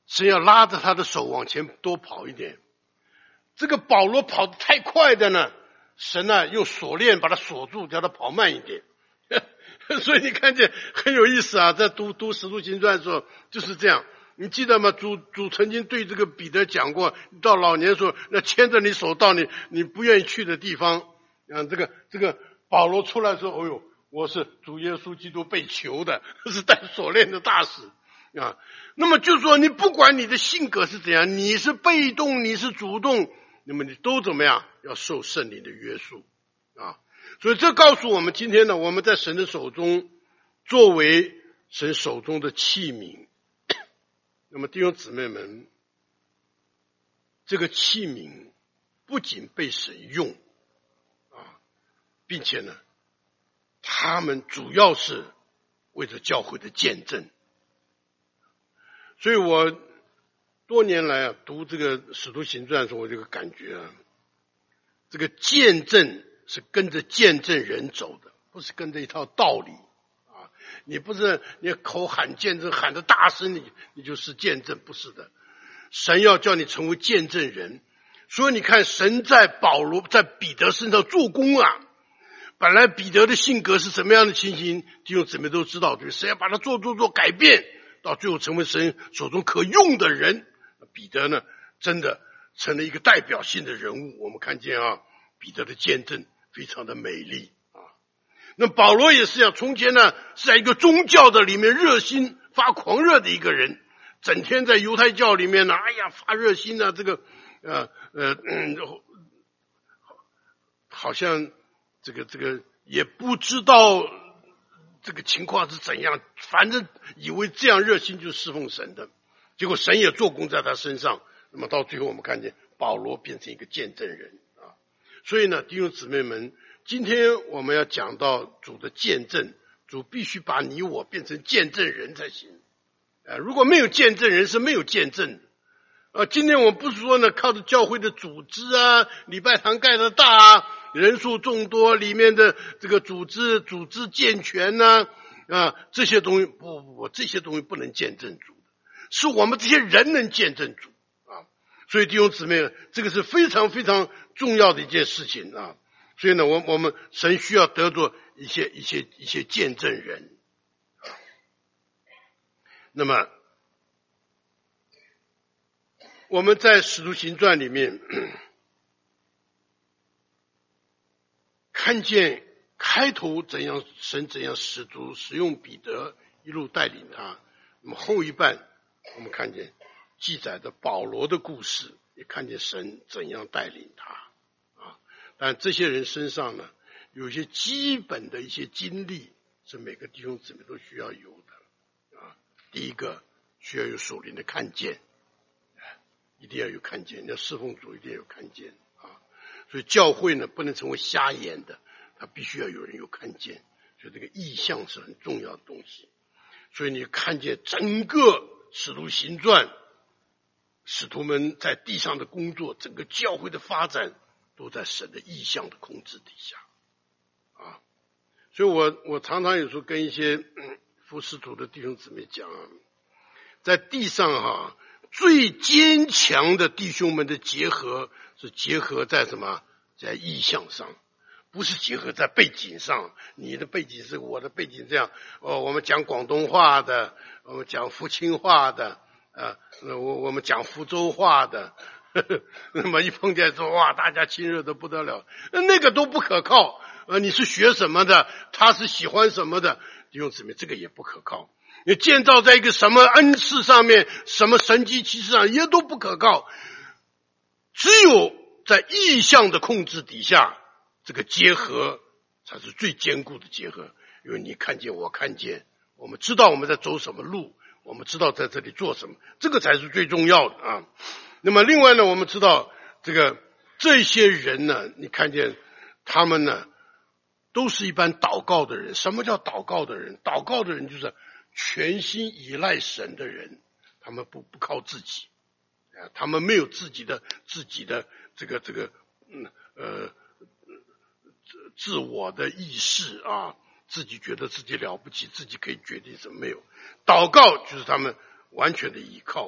神要拉着他的手往前多跑一点。这个保罗跑得太快的呢，神呢用锁链把他锁住，叫他跑慢一点。所以你看见很有意思啊，在读读使徒行传的时候就是这样。你记得吗？主主曾经对这个彼得讲过，到老年的时候，那牵着你手到你你不愿意去的地方。啊，这个这个保罗出来说，哦呦，我是主耶稣基督被囚的，是带锁链的大使啊。那么就说你不管你的性格是怎样，你是被动，你是主动，那么你都怎么样？要受圣灵的约束啊。所以这告诉我们，今天呢，我们在神的手中，作为神手中的器皿。那么弟兄姊妹们，这个器皿不仅被神用啊，并且呢，他们主要是为着教会的见证。所以我多年来啊读这个使徒行传的时候，我这个感觉啊，这个见证是跟着见证人走的，不是跟着一套道理。你不是你口喊见证喊得大声，你你就是见证，不是的。神要叫你成为见证人，所以你看神在保罗在彼得身上做工啊。本来彼得的性格是什么样的情形，弟兄姊妹都知道，对，神要把他做做做改变，到最后成为神手中可用的人。彼得呢，真的成了一个代表性的人物。我们看见啊，彼得的见证非常的美丽。那保罗也是这样，从前呢是在一个宗教的里面热心发狂热的一个人，整天在犹太教里面呢，哎呀发热心啊，这个呃呃嗯，好像这个这个也不知道这个情况是怎样，反正以为这样热心就侍奉神的，结果神也做工在他身上。那么到最后我们看见保罗变成一个见证人啊，所以呢，弟兄姊妹们。今天我们要讲到主的见证，主必须把你我变成见证人才行。呃，如果没有见证人是没有见证的。呃，今天我们不是说呢，靠着教会的组织啊，礼拜堂盖得大啊，人数众多，里面的这个组织组织健全呢、啊，啊，这些东西不不不，这些东西不能见证主的，是我们这些人能见证主啊。所以弟兄姊妹，这个是非常非常重要的一件事情啊。所以呢，我我们神需要得着一些一些一些见证人。那么我们在使徒行传里面看见开头怎样神怎样使徒使用彼得一路带领他，那么后一半我们看见记载的保罗的故事，也看见神怎样带领他。但这些人身上呢，有一些基本的一些经历是每个弟兄姊妹都需要有的啊。第一个需要有属灵的看见，一定要有看见，要侍奉主一定要有看见啊。所以教会呢不能成为瞎眼的，他必须要有人有看见，所以这个意象是很重要的东西。所以你看见整个使徒行传，使徒们在地上的工作，整个教会的发展都在神的意象的控制底下啊。所以我我常常有时候跟一些、嗯、服使徒的弟兄姊妹讲啊，在地上哈、啊、最坚强的弟兄们的结合是结合在什么？在意象上，不是结合在背景上。你的背景是我的背景这样哦，我们讲广东话的，我们讲福清话的，呃，我我们讲福州话的。那么一碰见说哇，大家亲热的不得了，那个都不可靠。呃，你是学什么的？他是喜欢什么的？弟兄姊妹，这个也不可靠。你建造在一个什么恩赐上面，什么神迹奇事上，也都不可靠。只有在意象的控制底下，这个结合才是最坚固的结合。因为你看见，我看见，我们知道我们在走什么路，我们知道在这里做什么，这个才是最重要的啊。那么另外呢，我们知道这个这些人呢，你看见他们呢都是一般祷告的人。什么叫祷告的人？祷告的人就是全心依赖神的人，他们不不靠自己啊，他们没有自己的自己的这个这个嗯呃自我的意识啊，自己觉得自己了不起，自己可以决定什么，没有。祷告就是他们完全的依靠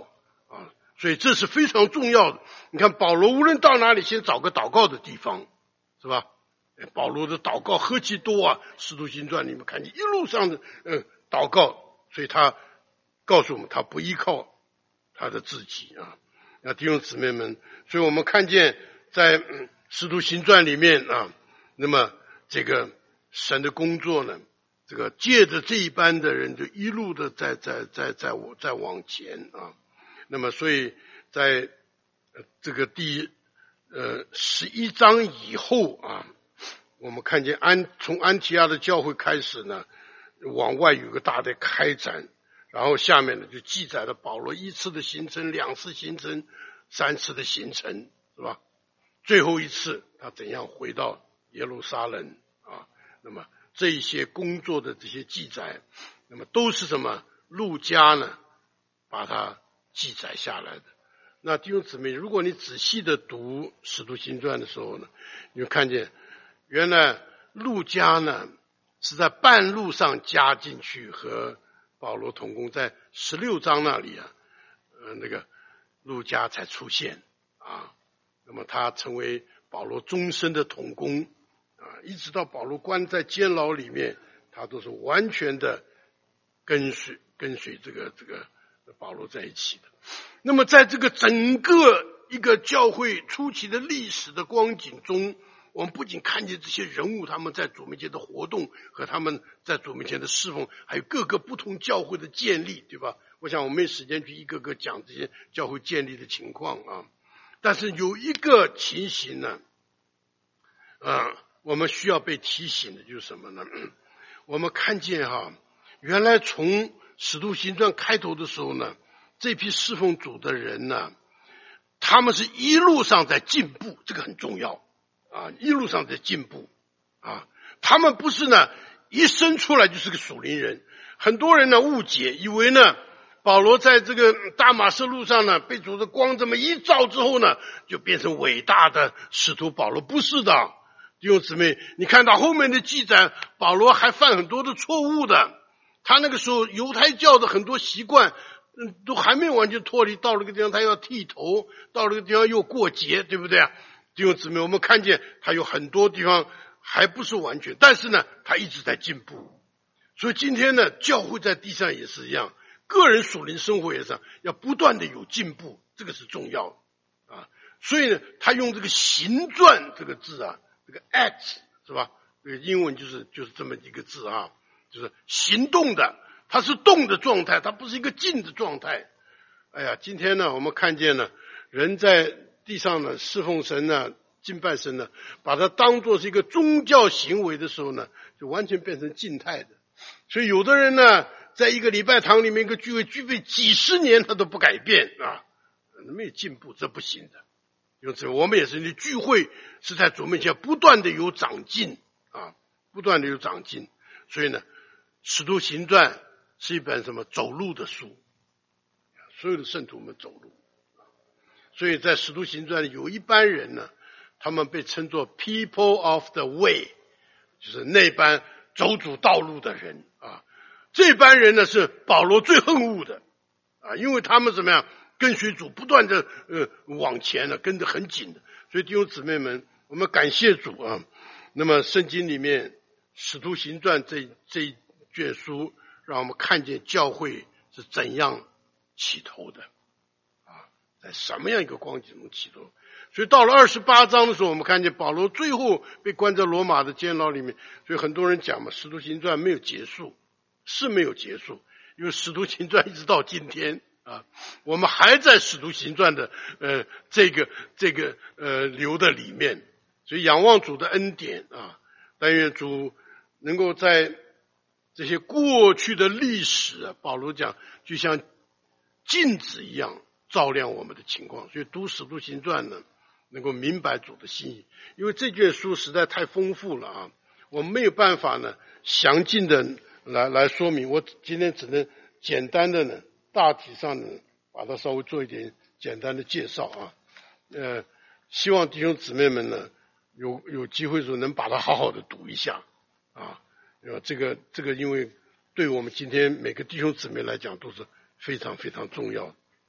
啊，所以这是非常重要的。你看保罗无论到哪里，先找个祷告的地方，是吧？保罗的祷告何其多啊！使徒行传你们看见一路上的呃祷告，所以他告诉我们，他不依靠他的自己啊。那弟兄姊妹们，所以我们看见在嗯使徒行传里面啊，那么这个神的工作呢，这个借着这一班的人，就一路的在在在在我在往前啊。那么所以在这个第呃十一章以后啊，我们看见安从安提阿的教会开始呢，往外有个大的开展，然后下面呢就记载了保罗一次的行程、两次行程、三次的行程，是吧？最后一次他怎样回到耶路撒冷啊？那么这一些工作的这些记载，那么都是什么？路加呢把它记载下来的。那弟兄姊妹，如果你仔细的读使徒行传的时候呢，你会看见原来路加呢是在半路上加进去和保罗同工，在十六章那里啊，呃，那个路加才出现啊。那么他成为保罗终身的同工啊，一直到保罗关在监牢里面，他都是完全的跟随跟随这个这个保罗在一起的。那么在这个整个一个教会初期的历史的光景中，我们不仅看见这些人物他们在主面前的活动和他们在主面前的侍奉，还有各个不同教会的建立，对吧？我想我没时间去一个个讲这些教会建立的情况啊。但是有一个情形呢，啊，我们需要被提醒的就是什么呢？我们看见哈，原来从使徒行传开头的时候呢，这批侍奉主的人呢，他们是一路上在进步，这个很重要啊，一路上在进步啊。他们不是呢一生出来就是个属灵人，很多人呢误解，以为呢保罗在这个大马士路上呢被主的光这么一照之后呢，就变成伟大的使徒保罗，不是的。弟兄姊妹，你看到后面的记载，保罗还犯很多的错误的。他那个时候犹太教的很多习惯嗯，都还没完全脱离，到了个地方他要剃头，到了个地方又过节，对不对啊？弟兄姊妹，我们看见他有很多地方还不是完全，但是呢他一直在进步。所以今天呢教会在地上也是一样，个人属灵生活也是要不断的有进步，这个是重要的啊。所以呢他用这个行传这个字啊，这个 act 是吧？这个英文就是就是这么一个字啊，就是行动的，它是动的状态，它不是一个静的状态。哎呀，今天呢我们看见呢人在地上呢侍奉神呢敬拜神呢，把它当作是一个宗教行为的时候呢，就完全变成静态的。所以有的人呢在一个礼拜堂里面一个聚会聚会几十年他都不改变啊，没有进步，这不行的。因此我们也是，你聚会是在主面前不断的有长进啊，不断的有长进。所以呢使徒行传是一本什么走路的书，所有的圣徒们走路。所以在使徒行传有一班人呢，他们被称作 people of the way， 就是那班走主道路的人啊。这班人呢是保罗最恨恶的啊，因为他们怎么样跟随主不断的呃往前呢，跟得很紧的。所以弟兄姊妹们，我们感谢主啊。那么圣经里面使徒行传这这一卷书，让我们看见教会是怎样起头的啊，在什么样一个光景中起头。所以到了二十八章的时候，我们看见保罗最后被关在罗马的监牢里面。所以很多人讲嘛，使徒行传没有结束，是没有结束，因为使徒行传一直到今天啊，我们还在使徒行传的呃这个这个呃流的里面。所以仰望主的恩典啊，但愿主能够在这些过去的历史啊，保罗讲就像镜子一样照亮我们的情况。所以读使徒行传呢，能够明白主的心意，因为这卷书实在太丰富了啊，我们没有办法呢详尽的来来说明。我今天只能简单的呢大体上呢把它稍微做一点简单的介绍啊。呃，希望弟兄姊妹们呢有有机会的时候能把它好好的读一下啊。呃，这个这个因为对我们今天每个弟兄姊妹来讲都是非常非常重要的啊。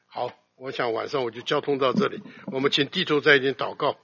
好，我想晚上我就交通到这里，我们请低头在一起祷告。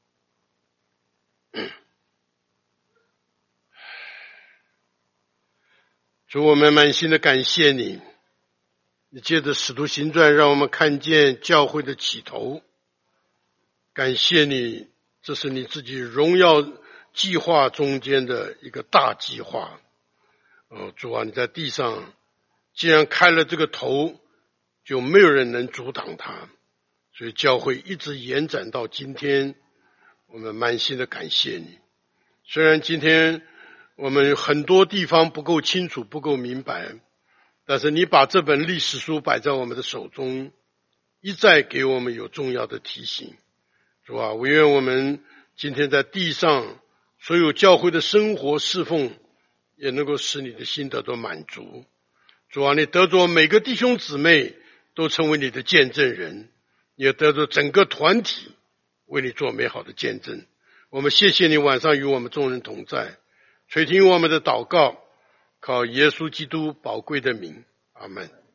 主，我们满心的感谢你，你借着使徒行传让我们看见教会的起头，感谢你，这是你自己荣耀计划中间的一个大计划。哦，主啊，你在地上既然开了这个头，就没有人能阻挡它，所以教会一直延展到今天，我们满心的感谢你。虽然今天我们很多地方不够清楚，不够明白，但是你把这本历史书摆在我们的手中，一再给我们有重要的提醒。主啊，我愿我们今天在地上所有教会的生活侍奉，也能够使你的心得到满足。主啊，你得着每个弟兄姊妹都成为你的见证人，也得着整个团体为你做美好的见证。我们谢谢你晚上与我们众人同在，垂听我们的祷告，靠耶稣基督宝贵的名，阿们。